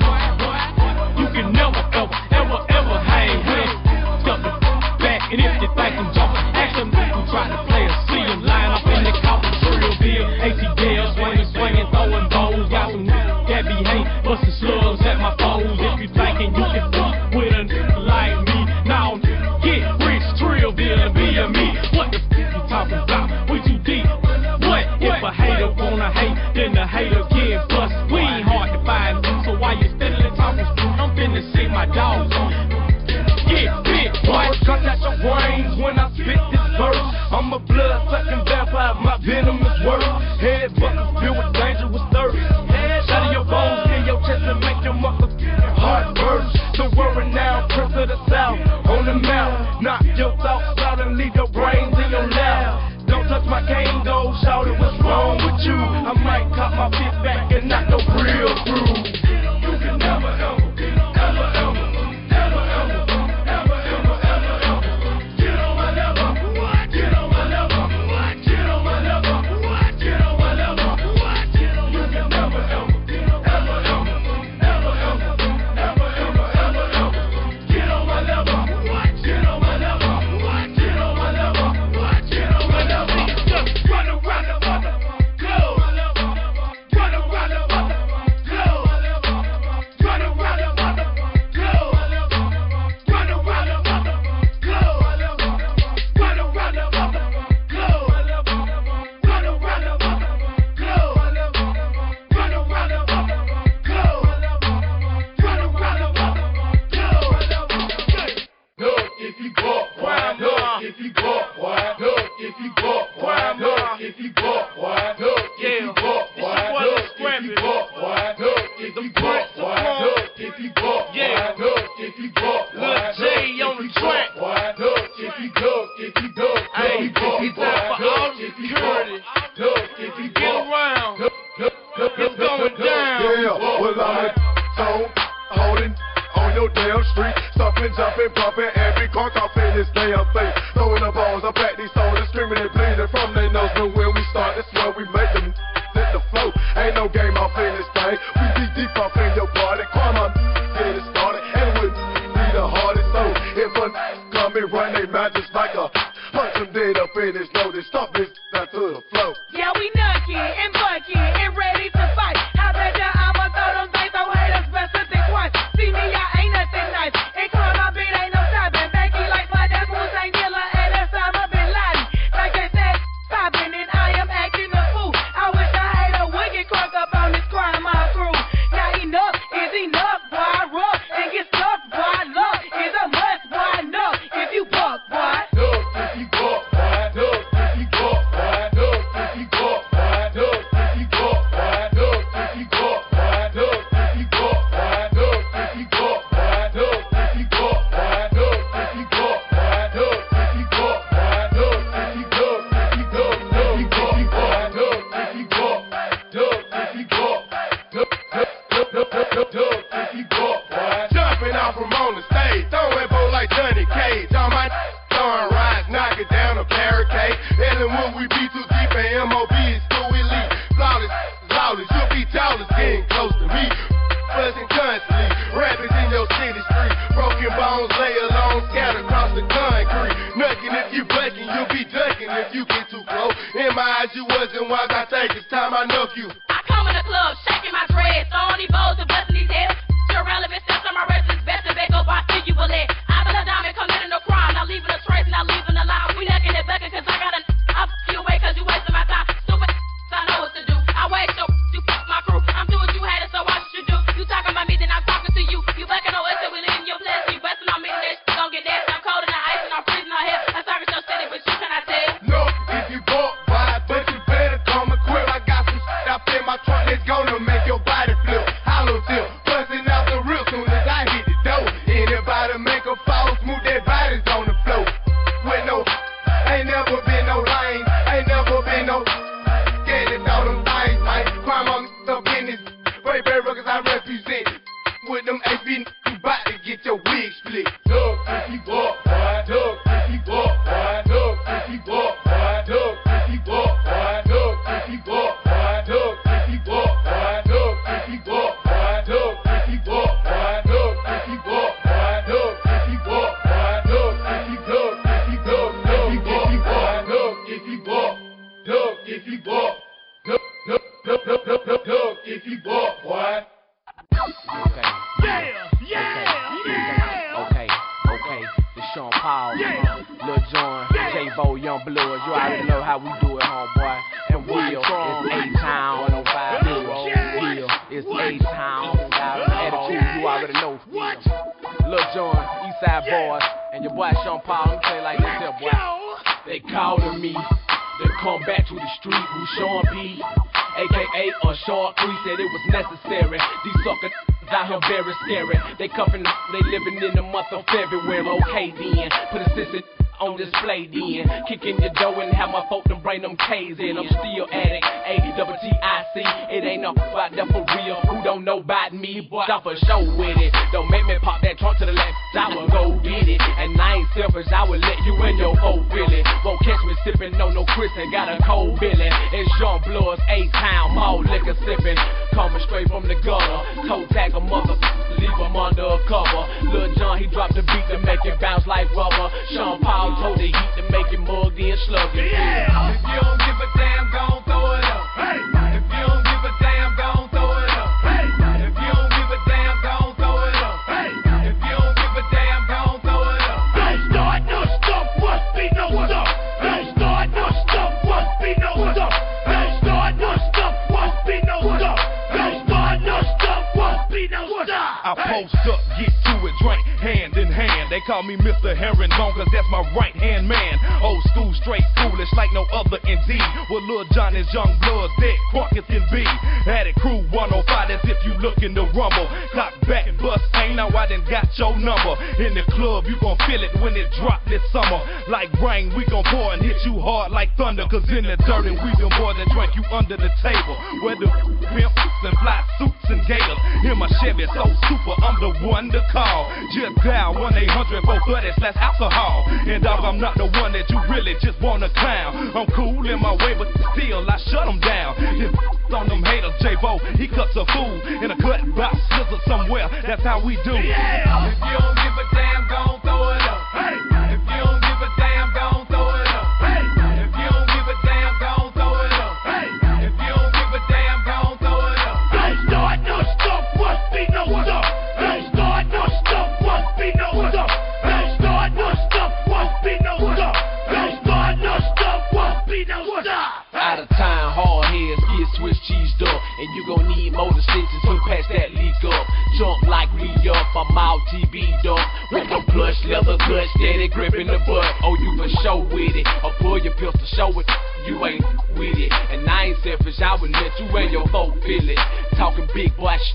N: You can never ever, ever, ever hang with. Step the back, and if you think I'm jumping, ask them who try to play a see them line up in the coffin, Trill Bill, ATL, swinging, throwing bowls. Got some that be hate, busting slugs at my foes. If you thinking you can fuck with a like me, now get rich, Trill Bill, and be a me. What the you talking about? We too deep. What if a hater wanna hate, then the hater get bust? We ain't hard to find, so why you steadily talking? I'm finna see my dogs on. Get big, boy. Cut out your brains when I spit this verse. I'm a blood-sucking vampire, my venom is worse. Head buckets filled with dangerous thirst. Shatter your bones in your chest and make your muscles heart burst. So worry now, Prince of the South, on the mouth. Knock your thoughts out and leave your brains in your lap. Don't touch my cane, though, shout it, what's wrong with you? I might cop my fist back and knock no real through. You can never ever, ever, ever, ever, ever, ever, ever, ever, ever get on my level. Get on my level. Get on my level. Get on my level. You can never ever, ever, ever, ever, ever, ever, ever, ever, ever get on my level. Get on my level. Get on my level. Get on my level. Just run around the mother globe. Run around the mother globe. Run around the mother globe. Run around the mother globe. Run around the mother globe. Run around the mother globe. Run around the mother globe. Run around the mother globe.
G: Look, if you bought one, look, if you bought one, look, if you bought one, look, if you bought one, look, if you bought one, look, if you bought one, look, if you bought one, look, if you bought one, look, if you bought one,
B: Lil J on the track.
G: look, if you look, if you look, if you bought
B: He's there for all
G: if you bought,
B: security.
G: look, if you
B: Get
G: bought,
B: around.
G: look,
B: It's going down.
G: Yeah, well I'm tone holding on your damn street, stopping, jumping, bumping, every car off in this damn thing. Throwing the balls up at these soldiers, screaming and bleeding from their nose. But when we start, that's where we make them hit the flow. Ain't no game off in this thing. We be deep off in your body. Karma get it started, and we be the hardest. So if a come and run they mouth just like a punch them dead up in his nose, they stop this down to the flow.
O: Yeah, we knocking and bucking and ready to fight. How bet ya I'ma throw them things, so haters best to think twice. See me, I ain't nothing nice. And call my beat ain't no stopping. Becky like my that's Hussein Dilla and that's Osama Bin Laden. Like they said, popping and I am acting a fool. I wish I had a wicked crunk up on this crime, my crew. Now enough is enough, boy. I rub and get stuck, boy. Love is a must, boy. Enough if you buck, boy.
G: Look, if you bought one, look, if you bought break it down a barricade. And when we be too deep and MOB is too elite. Flawless, lawless, you'll be tallest, getting close to me. Buzzing constantly, rappers in your city street. Broken bones lay alone, scattered across the concrete. Nucking if you bucking, you'll be ducking if you get too close. In my eyes, you wasn't wise, I think it's time I knock you.
P: I come in the club, shaking my dreads, throwing these bowls and busting these heads. Irrelevant steps on my residence, best to back up, I think you will let. I been a diamond committing no crime, not leaving a trace, not leaving a line. We necking it bucking, cause I got a I'll you away, cause you wasting my time. Stupid, I know what to do. I wait so you my crew. I'm doing what you had it, so what should you do? You talking about me, then I'm talking to you. You bucking on us, and we leaving your place. You busting on me, then that shit gon' get nasty. I'm cold in the ice, and I'm freezing on here. I'm talking your city, but you cannot tell.
G: No, if you bought by, but you better come equipped. I got some shit up in my trunk that's gonna make your body flip. Hollow tip, busting out the rip soon as I hit the door. Anybody make a fall, smooth their bodies on the floor. With no, ain't never been no lines, ain't never been no scared to throw them things, man. Crime on up in this, Ray Records I represent. With them AP, you bout to get your wig split. Duck if you walk, boy. Duck if you walk, boy. Duck if you walk, boy. Duck if you walk, boy. Duck if you walk, boy. Duck if you walk, boy. Duck if you walk, boy. Duck if you walk, boy. Duck if you walk, boy. Duck if you walk, boy. Duck if you duck, if you duck, duck if you walk, duck if you walk, duck if you walk, duck, duck, duck, duck, duck, duck, duck if you walk, boy.
M: Okay. Okay. It's Sean Paul, Lil Jon, J-Bo, Young Bloods. You already know how we do it, homeboy. And Will, it's A-Town, 105 Will, it's A-Town, Attitude, you already know. Lil Jon, Eastside Boys, and your boy Sean Paul. Let me tell you like this here, boy. They calling me to come back to the street who Sean P. AKA a short crease, said it was necessary. These suckers out here very scary. They cuffing, they living in the month of February. Okay then, put a sister on display then. Kicking your dough and have my folk to bring them K's in. I'm still addict, A-double-T-I-C. It ain't no out there for real. Who don't know about me, but I for show with it. Don't make me pop that trunk to the left, I will go get it. And I ain't selfish, I will let you and your folk feel it. Won't catch me sipping, no Chris and got a cold Billy. It's Young Bloods, A-Town, all liquor sipping. Coming straight from the gutter. Toe tag a mother, leave him under a cover. Lil Jon, he dropped the beat to make it bounce like rubber. Sean Paul told the heat to make it mugged in sluggy.
I: Yeah. If you don't give a damn, gon' throw it up. Hey. If you don't give a damn, gon' throw it up. Hey. If you don't give a damn, gon' throw it up. Hey. If you don't give a damn, gon' throw it up. Don't start no stuff, must be no stuff. Don't start no stuff, must be no stuff. Don't start no stuff, must be no stuff. Don't start no stuff, must be no stuff.
H: I post up, get to it, drink hand in hand. They call me Mr. Herringbone, cause that's my right hand man. Old school, straight foolish, like no other indeed. Well, Lil Jon is Young Bloods, dead crunk as can be. Had it crew 105, as if you looking to rumble. Clock back, bust, ain't now I done got your number. In the club, you gon' feel it when it drop this summer. Like rain, we gon' pour and hit you hard like thunder. Cause in the dirt, and we them boys that drank you under the table. Where the pimps and fly suits and gators. Hear my Chevy so super, I'm the one to call. Just dial 1-800-430-alcohol. And dog, I'm not the one that you really just wanna clown. I'm cool in my way, but still I shut them down. Just on them haters, J-Bo, he cuts a fool in a cut box, scissors somewhere. That's how we do.
I: Yeah. If you don't give a damn, gon' throw it up. Hey. If you don't give a damn, gon' throw it up. Hey. If you don't give a damn, gon' throw it up. Hey. If you don't give a damn, gon' throw it up. Don't start no stuff, must be no stuff. Don't start no stuff, must be no stuff. Don't start no stuff, must be no stuff. Don't start no stuff, must be no stuff.
M: Out of time, hard heads get Swiss cheesed up. And you gon' need motor stitches to patch that leak up. Jump like me up, I'm out TB'd up. With the plush leather gut, steady gripping the butt. Oh, you for show with it. Or pull your pistol, show it. You ain't with it. And I ain't selfish, I would let you and your folk feel it. Talking big boy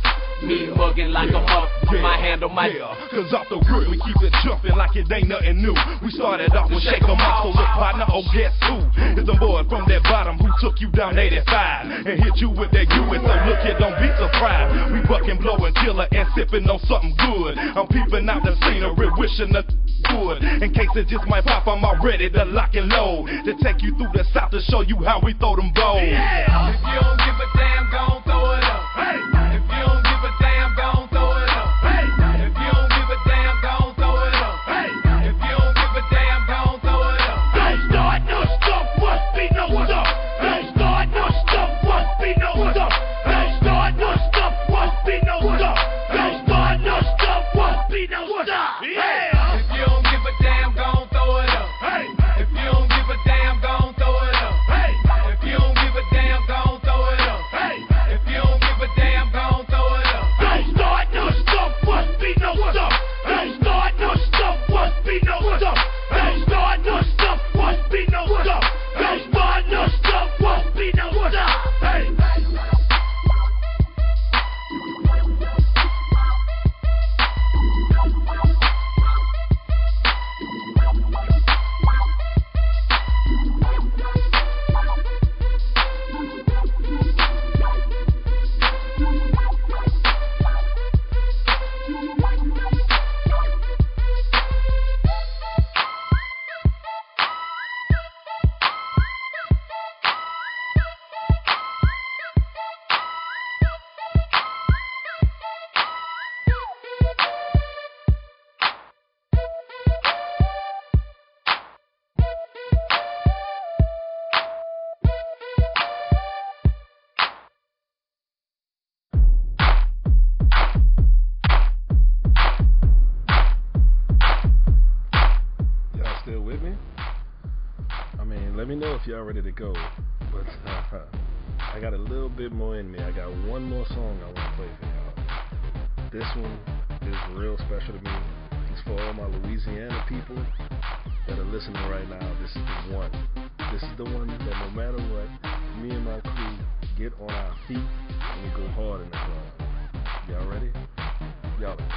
Q: Me mugging like a mug, my hand on my.
G: Cause off the rip we keep it jumping like it ain't nothing new. We started off with Shake 'em Off, so look partner, oh guess who? It's them boys from that bottom who took you down 85 and hit you with that U. So look here, don't be surprised. We bucking, blowing, killer, and sipping on something good. I'm peeping out the scenery, wishing the good. In case it just might pop, I'm already to lock and load. To take you through the South to show you how we throw them bows.
I: Yeah. If you don't give a damn, gon' throw it up. Hey. If you don't give a damn, gon' throw it up. Hey. If you don't give a damn, gon' throw it up. Hey. If you don't give a damn, gon' throw it up.
G: Don't start no stuff, must be no stuff. Don't start no stuff, must be no stuff. Don't start no stuff, must be no stuff. Don't start no stuff, must be no stuff. Yeah.
I: If you don't give a damn, gon' throw it up. Hey. If you don't give a damn, gon' throw it up. Hey. If you don't give a damn, gon' throw it up. Hey. If you don't give a damn, gon' throw it up.
G: Don't start no stuff, must be no stuff. Don't start no stuff, must be no stuff. Don't start no stuff, must be no stuff. Don't start no stuff, must be no stuff. Hey.
C: Let me know if y'all ready to go, but I got a little bit more in me. I got one more song I want to play for y'all. This one is real special to me. It's for all my Louisiana people that are listening right now. This is the one. This is the one that no matter what, me and my crew get on our feet and we go hard in the club. Y'all ready? Y'all ready?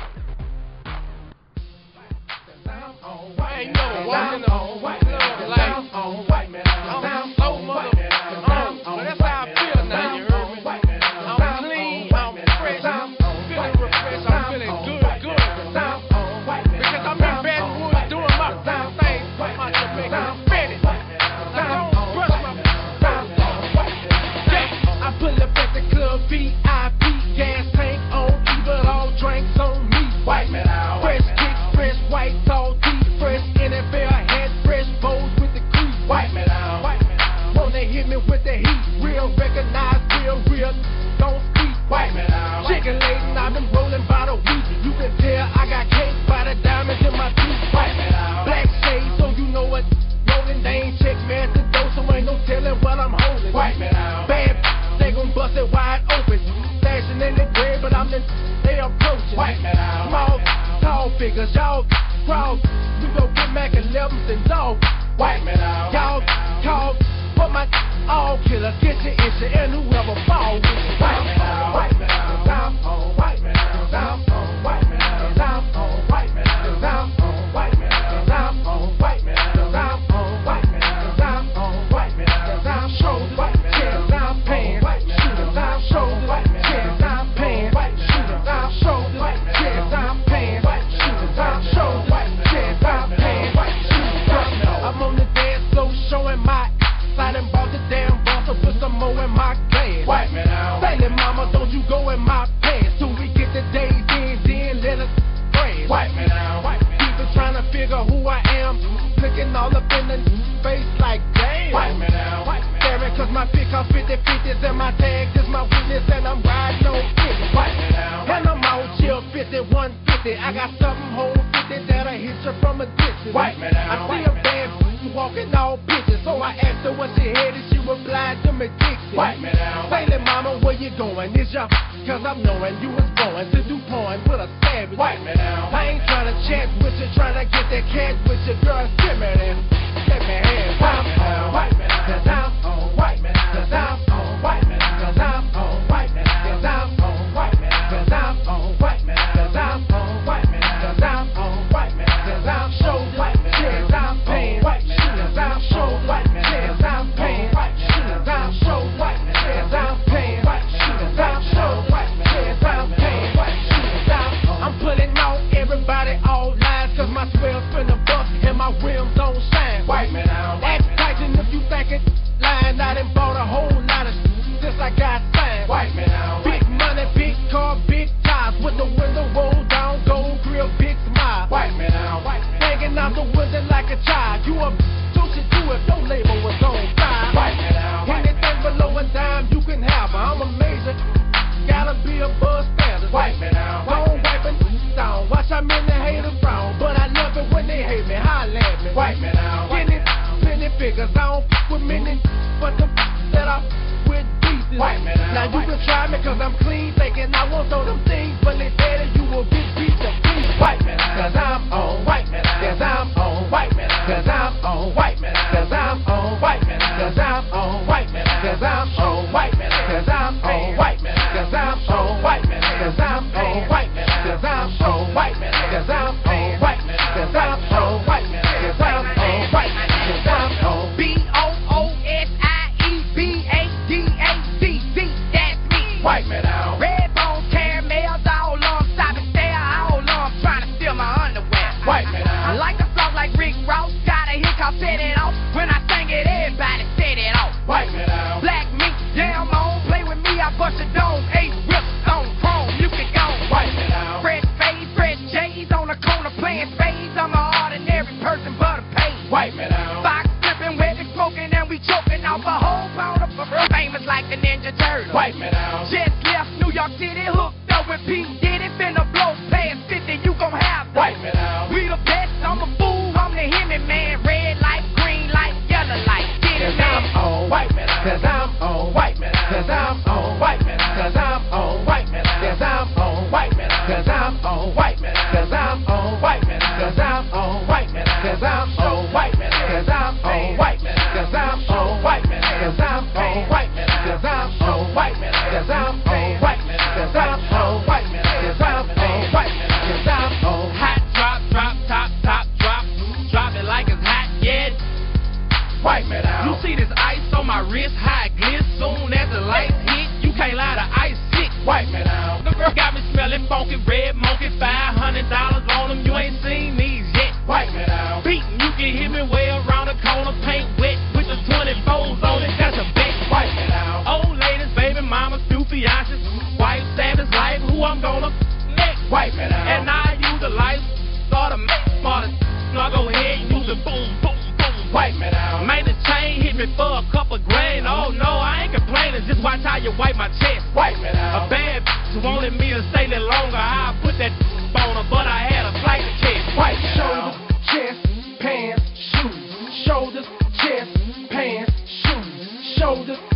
N: Ain't no walking on white man, like on white man. I'm so motherfucking but that's how I feel now, you heard me? I'm clean, I'm fresh, I'm feeling refreshed, I'm feeling good. Because I'm in Baton Rouge doing my thing, my Jamaican Spanish. I don't brush my I pull up at the club, VIP, gas tank on, even all drinks on me. White man, fresh kicks, fresh white tall teeth. Fresh NFL head, fresh bows with the crease. White man out. Wanna hit me with the heat. Real, recognize, real. Don't speak. White man out. Chicken laden, I've been rolling by the week. You can tell I got cake by the diamonds in my teeth. White man out. Black shade, so you know what. Rolling, they ain't check me at the door, so ain't no telling what I'm holding. White man out. Bad, they gon' bust it wide open. Flashing in the grave, but I'm they approaching. White man out. Small, tall figures, y'all. Crowd, we gon' get Mac 11s and dogs. White man out. Y'all talk, but my all killer get your issue and whoever fall with you. White man out. White man out. I'm on white man out. I'm on white man out. I'm on white man out. I'm on white man out. I'm on white man out. I'm on white man out. I'm on white man out. I'm shoulders, chest, I'm pants, shooters, I'm shoulders, chest, I'm pants, shooters, I'm shoulders, chest, I'm pants, shooters, I'm shoulders. I'm on the dance floor showing my side and bought the damn boss, so put some more in my glass. White man out. Say, mama, don't you go in my pants till we get the days in, then let us crash. White man out. People trying to figure who I am, looking all up in the face like damn. White man out. Staring cause my pick on 50/50s and my tag is my witness and I'm riding on 50. White man out. And I'm out chill 50, 150. I got something whole 50 that'll hit you from a distance. White man out. I see a bad walking all bitches, so I asked her what she had and she replied to me Dixie. White man out. Say, mama, where you going? Is your cause I'm knowing you was born to do porn with a savage. White man out. I ain't trying to chat with you, trying to get that cash with your girl. Give me that. Let me have white man out. Cause I'm on white man out. Cause I'm on white man out. Cause I'm on white man out. Cause I'm on white man out. Cause I'm second line, I done bought a whole lot of since I got signed.
I: Wipe me down.
N: Big money, big car, big tires, with the window rolled down, gold grill, big smile.
I: Wipe me down.
N: Hanging out the window like a child. You a don't you do if your label was on fire.
I: Wipe me down.
N: Anything below a dime you can have. I'm a major, gotta be above standards.
I: Wipe me down.
N: Don't wipe it down. Watch how many haters frown, but I love it when they hate me. Holla at me.
I: Wipe me down.
N: Getting penny figures. I don't f with many, but the that I with pieces.
I: Wipe me down.
N: Now you can try me 'cause I'm clean, thinking I won't throw them things, but they better you will get beat to please.
I: Wipe me down.
N: 'Cause I'm on.
I: Wipe me down.
N: 'Cause I'm on.
I: Wipe me down.
N: 'Cause I'm on.
I: Wipe me down.
N: 'Cause I'm on.
I: Wipe me down.
N: 'Cause I'm on.
I: Wipe me down.
N: 'Cause I'm on.
I: Wipe me down.
N: 'Cause I'm on.
I: Wipe me down.
N: 'Cause I'm on.
I: Wipe me down.
N: 'Cause I'm on.
I: Wipe me down.
N: 'Cause I'm on.
I: Wipe me down.
N: 'Cause I'm on.
I: Wipe me down.
N: 'Cause I'm on.
I: Wipe me down.
N: 'Cause I'm on.
I: Wipe me down.
N: 'Cause I'm on.
E: BOOSIEBADACC, that's me.
I: Wipe me down.
E: Red bone caramels all on, stop and stare all on, trying to steal my underwear.
I: Wipe me down.
E: I like a song like Rick Ross, got a hiccup, set it off. When I sing it, everybody set it off.
I: Wipe me down.
E: Black meat, damn on, play with me, I bust a dome, 8 rips on chrome, you can go.
I: Wipe me down.
E: Fresh face, fresh J's on the corner playing spades. I'm an ordinary person, but a paid.
I: Wipe me down.
E: Fox flipping, web smoking, and we choking off a whole pound of famous like the Ninja Turtle.
I: Wipe me down.
E: Just left New York City, hooked up with P. Diddy, finna blow past 50, you gon' have them.
I: Wipe me down.
E: We the best, I'm a fool, I'm the Hemi man. Red light, green light, yellow light. Get it,
N: 'Cause
E: man.
N: I'm on.
I: Wipe me down.
N: 'Cause I'm on.
I: Wipe me down.
N: 'Cause I'm on.
I: Wipe me down.
N: 'Cause I'm on.
I: Wipe me down.
N: 'Cause I'm on.
I: Wipe me down.
N: 'Cause I'm on.
I: Wipe me down.
N: 'Cause I'm on.
I: Wipe me down.
N: 'Cause I'm on.
I: Wipe me down.
N: 'Cause I'm on.
I: Wipe me down.
N: 'Cause I'm on.
I: Wipe me down.
N: 'Cause I'm on.
I: Wipe me down.
N: 'Cause I'm on.
I: Wipe me down.
N: 'Cause I'm on.
I: Wipe me down.
N: 'Cause I'm on.
I: Wipe me down.
N: 'Cause I'm on.
I: Wipe me down.
N: 'Cause I'm on.
I: Wipe me down.
N: 'Cause I'm on.
Q: Hot drop, drop, top, top, drop. Drop it like it's hot, yeah.
I: Wipe me down.
Q: You see this ice on my wrist, high glitz. Soon as the lights hit, you can't lie to ice sick.
I: Wipe me down.
Q: The girl got me smelling funky, red monkey, $500 on them. You ain't seen these yet.
I: Wipe me down.
Q: Beatin', you can hit me way around the corner, paint wet with the 24s on it. That's a bet.
I: Wipe me down.
Q: Old ladies, baby mamas, few fiancés, wife, savage life, who I'm gonna next.
I: Wipe me down.
Q: And I use the life, start to make smarter. Now go ahead and use the boom, boom, boom.
I: Wipe me down.
Q: Man, the chain hit me for a couple grand. Oh no, I ain't complaining. Just watch how you wipe my chest.
I: Wipe me down.
Q: A bad bitch wanted me to stay there longer. I put that on her, but I had a flight to catch.
I: Wipe me
N: Shoulders,
I: down.
N: chest, pants, shoes. Shoulders, chest, pants, shoes. Shoulders,